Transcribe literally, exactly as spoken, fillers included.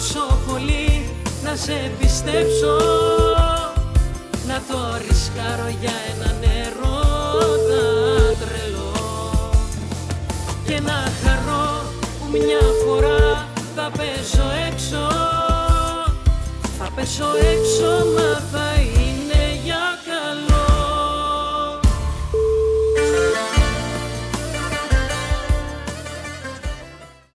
τόσο πολύ να σε πιστέψω, να το ρισκάρω για έναν έρωτα τρελό και να χαρώ που μια φορά θα πέσω έξω, θα πέσω έξω μα θα